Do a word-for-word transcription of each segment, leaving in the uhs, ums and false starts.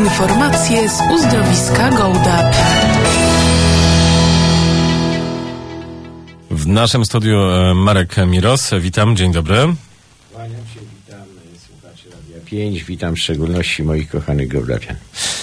Informacje z uzdrowiska Gołdap. W naszym studiu Marek Miros. Witam, dzień dobry. Kłaniam się, witam słuchaczy Radia pięć, witam w szczególności moich kochanych gołdapian.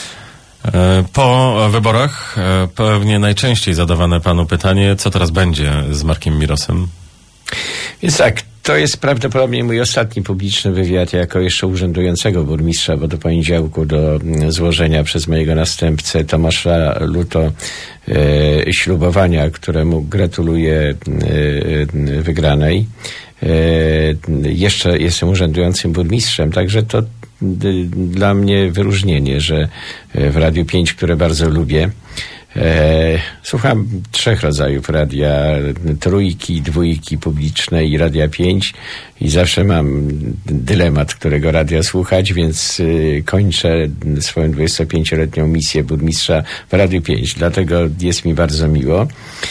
Po wyborach pewnie najczęściej zadawane panu pytanie, co teraz będzie z Markiem Mirosem? Więc tak, to jest prawdopodobnie mój ostatni publiczny wywiad jako jeszcze urzędującego burmistrza, bo do poniedziałku do złożenia przez mojego następcę Tomasza Luto e, ślubowania, któremu gratuluję e, wygranej. E, jeszcze jestem urzędującym burmistrzem, także to d, dla mnie wyróżnienie, że w Radiu pięć, które bardzo lubię, E, słucham trzech rodzajów radia, trójki, dwójki publiczne i Radia pięć i zawsze mam dylemat, którego radia słuchać, więc y, kończę swoją dwudziestopięcioletnią misję burmistrza w Radiu pięć, dlatego jest mi bardzo miło.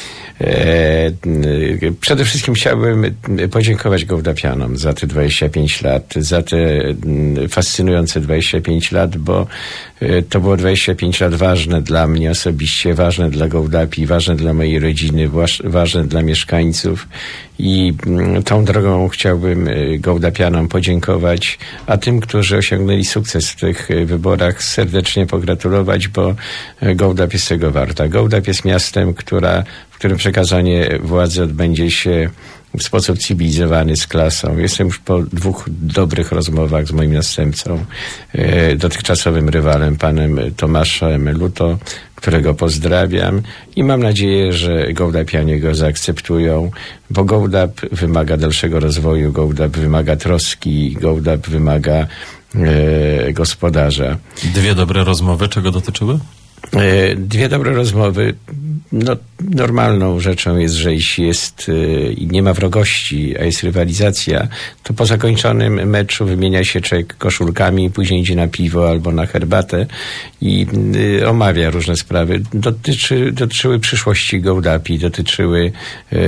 E, przede wszystkim chciałbym podziękować gołdapianom za te dwadzieścia pięć lat, za te fascynujące dwadzieścia pięć lat, bo to było dwadzieścia pięć lat ważne dla mnie osobiście, ważne dla Gołdapi, ważne dla mojej rodziny, ważne dla mieszkańców i tą drogą chciałbym gołdapianom podziękować, a tym, którzy osiągnęli sukces w tych wyborach, serdecznie pogratulować, bo Gołdap jest tego warta. Gołdap jest miastem, która, w którym przekazanie władzy odbędzie się w sposób cywilizowany, z klasą. Jestem już po dwóch dobrych rozmowach z moim następcą, e, dotychczasowym rywalem, panem Tomaszem Luto, którego pozdrawiam i mam nadzieję, że gołdapianie go zaakceptują, bo Gołdap wymaga dalszego rozwoju, Gołdap wymaga troski, Gołdap wymaga e, gospodarza. Dwie dobre rozmowy czego dotyczyły? Dwie dobre rozmowy. No, normalną rzeczą jest, że jeśli jest i nie ma wrogości, a jest rywalizacja, to po zakończonym meczu wymienia się czek koszulkami, później idzie na piwo albo na herbatę i y, omawia różne sprawy. Dotyczy, dotyczyły przyszłości Gołdapi, dotyczyły y,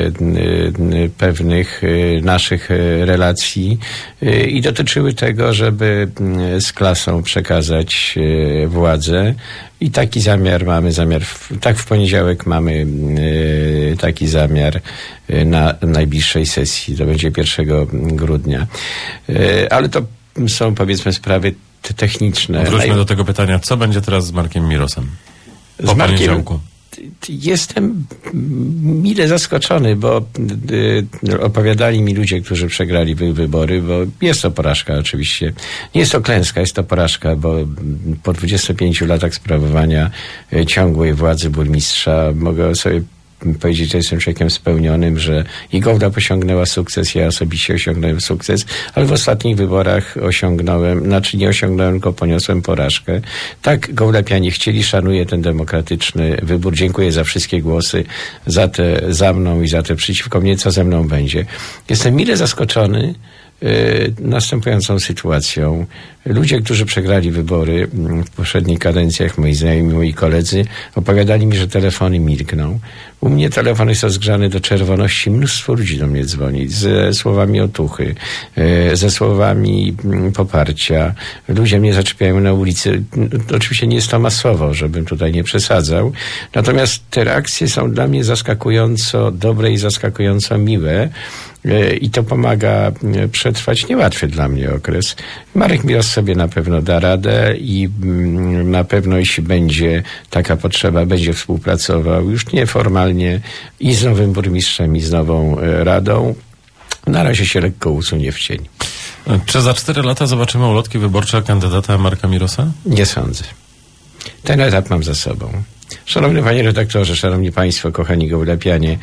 y, pewnych y, naszych y, relacji y, i dotyczyły tego, żeby y, z klasą przekazać y, władzę. I taki zamiar mamy, zamiar, w, tak w poniedziałek mamy y, taki zamiar y, na najbliższej sesji, to będzie pierwszego grudnia. Y, ale to są, powiedzmy, sprawy te techniczne. Wróćmy Naj... do tego pytania, co będzie teraz z Markiem Mirosem po z Markiem... poniedziałku? Jestem mile zaskoczony, bo y, opowiadali mi ludzie, którzy przegrali wy, wybory, bo jest to porażka oczywiście. Nie jest to klęska, jest to porażka, bo po dwudziestu pięciu latach sprawowania y, ciągłej władzy burmistrza mogę sobie powiedzieć, że jestem człowiekiem spełnionym, że i Gołdap osiągnęła sukces, ja osobiście osiągnąłem sukces, ale w ostatnich wyborach osiągnąłem, znaczy nie osiągnąłem, tylko poniosłem porażkę. Tak, Gołdapianie chcieli, szanuję ten demokratyczny wybór, dziękuję za wszystkie głosy, za te za mną i za te przeciwko mnie, co ze mną będzie. Jestem mile zaskoczony y, następującą sytuacją. Ludzie, którzy przegrali wybory w poprzednich kadencjach, moi znajomi, moi koledzy, opowiadali mi, że telefony milkną. U mnie telefony są zgrzane do czerwoności. Mnóstwo ludzi do mnie dzwoni ze słowami otuchy, ze słowami poparcia. Ludzie mnie zaczepiają na ulicy. Oczywiście nie jest to masowo, żebym tutaj nie przesadzał. Natomiast te reakcje są dla mnie zaskakująco dobre i zaskakująco miłe. I to pomaga przetrwać niełatwy dla mnie okres. Marek Miros sobie na pewno da radę i na pewno, jeśli będzie taka potrzeba, będzie współpracował już nieformalnie i z nowym burmistrzem, i z nową radą. Na razie się lekko usunie w cień. Czy za cztery lata zobaczymy ulotki wyborcze kandydata Marka Mirosa? Nie sądzę. Ten etap mam za sobą. Szanowny panie redaktorze, szanowni państwo, kochani gołdapianie,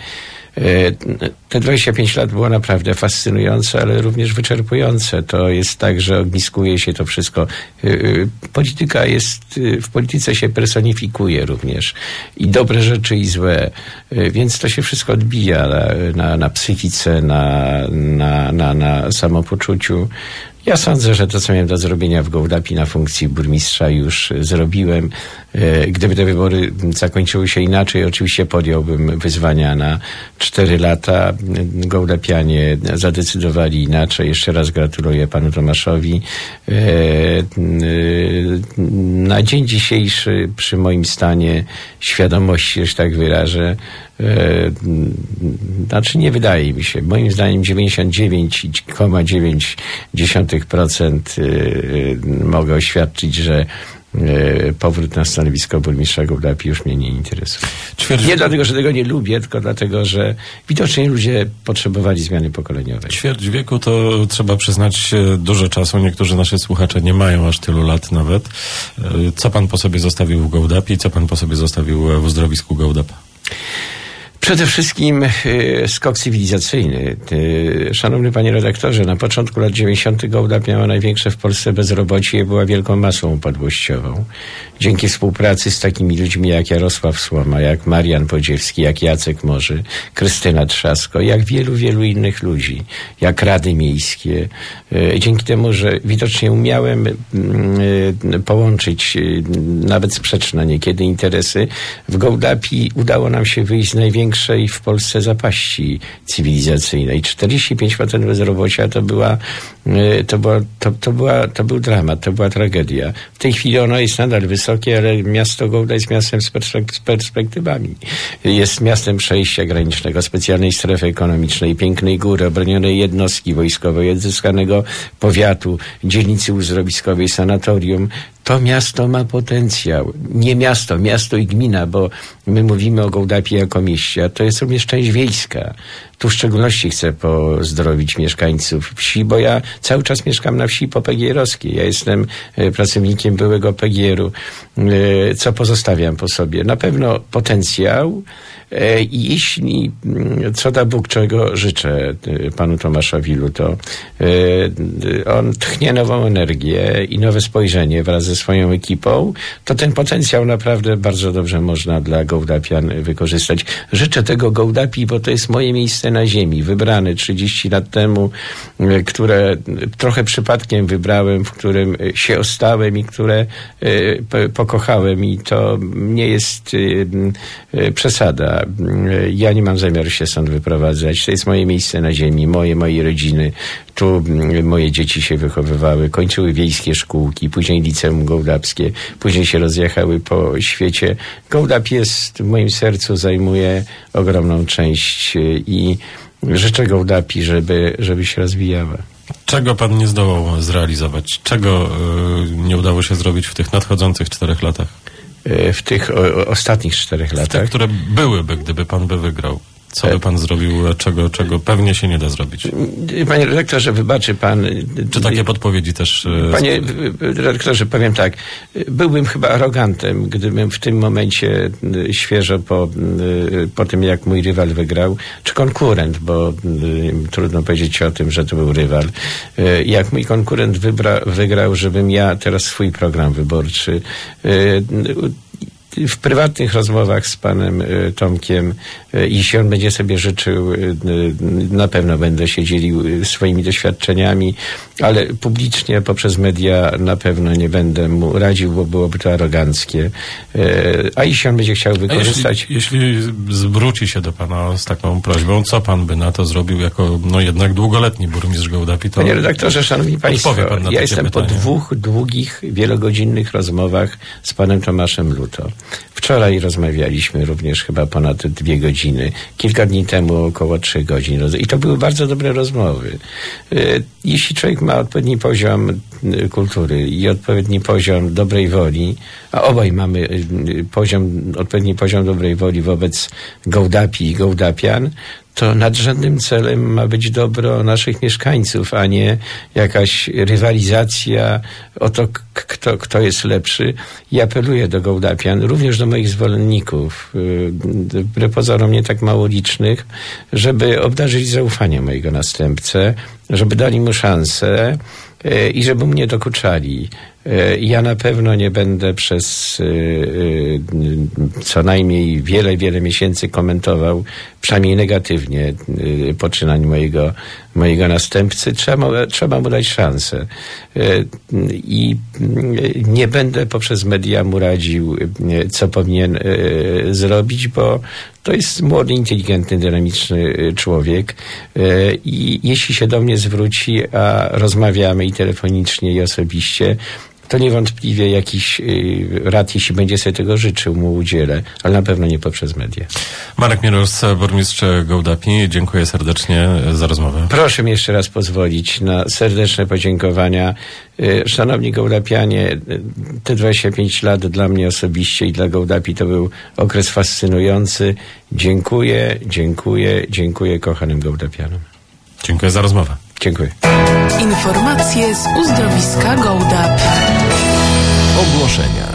te dwadzieścia pięć lat było naprawdę fascynujące, ale również wyczerpujące. To jest tak, że ogniskuje się to wszystko. Polityka jest, w polityce się personifikuje również. I dobre rzeczy, i złe. Więc to się wszystko odbija na, na, na psychice, na, na, na, na samopoczuciu. Ja sądzę, że to, co miałem do zrobienia w Gołdapi na funkcji burmistrza, już zrobiłem. Gdyby te wybory zakończyły się inaczej, oczywiście podjąłbym wyzwania na cztery lata. Gołdapianie zadecydowali inaczej. Jeszcze raz gratuluję panu Tomaszowi. na dzień dzisiejszy, przy moim stanie świadomości, że tak wyrażę, e, znaczy nie wydaje mi się, moim zdaniem dziewięćdziesiąt dziewięć przecinek dziewięć procent mogę oświadczyć, że powrót na stanowisko burmistrza Gołdapi już mnie nie interesuje. Ćwierć... Nie dlatego, że tego nie lubię, tylko dlatego, że widocznie ludzie potrzebowali zmiany pokoleniowej. Ćwierć wieku to trzeba przyznać dużo czasu. Niektórzy nasi słuchacze nie mają aż tylu lat nawet. Co pan po sobie zostawił w Gołdapi? Co pan po sobie zostawił w uzdrowisku Gołdap? Przede wszystkim y, skok cywilizacyjny. Y, szanowny panie redaktorze, na początku lat dziewięćdziesiątych Gołdap miała największe w Polsce bezrobocie i była wielką masą upadłościową. Dzięki współpracy z takimi ludźmi jak Jarosław Słoma, jak Marian Podziewski, jak Jacek Morzy, Krystyna Trzasko, jak wielu, wielu innych ludzi, jak rady miejskie. Y, dzięki temu, że widocznie umiałem y, y, połączyć y, nawet sprzeczne niekiedy interesy, w Gołdapi udało nam się wyjść z największej w Polsce zapaści cywilizacyjnej. czterdzieści pięć procent bezrobocia to była, to była, to, to była, to był dramat, to była tragedia. W tej chwili ono jest nadal wysokie, ale miasto Gołda jest miastem z, perspek- z perspektywami. Jest miastem przejścia granicznego, specjalnej strefy ekonomicznej, pięknej góry, obronionej jednostki wojskowej, odzyskanego powiatu, dzielnicy uzdrowiskowej, sanatorium. To miasto ma potencjał. Nie miasto, miasto i gmina, bo my mówimy o Gołdapi jako mieście, a to jest również część wiejska. Tu w szczególności chcę pozdrowić mieszkańców wsi, bo ja cały czas mieszkam na wsi popegierowskiej. Ja jestem pracownikiem byłego P G R-u. Co pozostawiam po sobie? Na pewno potencjał i jeśli, co da Bóg, czego życzę panu Tomaszowi Luto, on tchnie nową energię i nowe spojrzenie wraz ze swoją ekipą, to ten potencjał naprawdę bardzo dobrze można dla Gołdapian wykorzystać. Życzę tego Gołdapi, bo to jest moje miejsce na ziemi, wybrane trzydzieści lat temu, które trochę przypadkiem wybrałem, w którym się ostałem i które pokochałem, i to nie jest przesada. Ja nie mam zamiaru się stąd wyprowadzać. To jest moje miejsce na ziemi, moje, mojej rodziny. Tu moje dzieci się wychowywały, kończyły wiejskie szkółki, później liceum gołdapskie, później się rozjechały po świecie. Gołdap jest w moim sercu, zajmuje ogromną część i życzę Gołdapi, żeby, żeby się rozwijała. Czego pan nie zdołał zrealizować? Czego y, nie udało się zrobić w tych nadchodzących czterech latach? W tych o, ostatnich czterech latach? W tych, które byłyby, gdyby pan by wygrał. Co by pan zrobił, czego, czego pewnie się nie da zrobić? Panie redaktorze, wybaczy pan... Czy takie podpowiedzi też... Panie redaktorze, powiem tak. Byłbym chyba arogantem, gdybym w tym momencie świeżo po, po tym, jak mój rywal wygrał, czy konkurent, bo trudno powiedzieć o tym, że to był rywal. Jak mój konkurent wybra, wygrał, żebym ja teraz swój program wyborczy... W prywatnych rozmowach z panem y, Tomkiem, y, jeśli on będzie sobie życzył, y, y, na pewno będę się dzielił y, swoimi doświadczeniami, ale publicznie poprzez media na pewno nie będę mu radził, bo byłoby to aroganckie. Y, a jeśli on będzie chciał wykorzystać... A jeśli, jeśli zwróci się do pana z taką prośbą, co pan by na to zrobił jako, no jednak długoletni burmistrz Gołdapi? To... Panie redaktorze, szanowni państwo, ja jestem pytanie. po dwóch długich, wielogodzinnych rozmowach z panem Tomaszem Luto. Wczoraj rozmawialiśmy również chyba ponad dwie godziny. Kilka dni temu około trzech godzin. I to były bardzo dobre rozmowy. Jeśli człowiek ma odpowiedni poziom kultury i odpowiedni poziom dobrej woli, a obaj mamy poziom, odpowiedni poziom dobrej woli wobec Gołdapi i Gołdapian, to nadrzędnym celem ma być dobro naszych mieszkańców, a nie jakaś rywalizacja o to, kto, kto jest lepszy. I apeluję do Gołdapian, również do moich zwolenników, wbrew pozorom nie tak mało licznych, żeby obdarzyć zaufaniem mojego następcę, żeby dali mu szansę i żeby mnie dokuczali. Ja na pewno nie będę przez co najmniej wiele, wiele miesięcy komentował, przynajmniej negatywnie, poczynań mojego, mojego następcy. Trzeba, trzeba mu dać szansę. I nie będę poprzez media mu radził, co powinien zrobić, bo to jest młody, inteligentny, dynamiczny człowiek. I jeśli się do mnie zwróci, a rozmawiamy i telefonicznie, i osobiście, to niewątpliwie jakiś y, rad, jeśli będzie sobie tego życzył, mu udzielę, ale na pewno nie poprzez media. Marek Mierus, burmistrz Gołdapi, dziękuję serdecznie za rozmowę. Proszę mi jeszcze raz pozwolić na serdeczne podziękowania. Y, Szanowni Gołdapianie, y, te dwadzieścia pięć lat dla mnie osobiście i dla Gołdapi to był okres fascynujący. Dziękuję, dziękuję, dziękuję kochanym Gołdapianom. Dziękuję za rozmowę. Dziękuję. Informacje z uzdrowiska Gołdap. Ogłoszenia.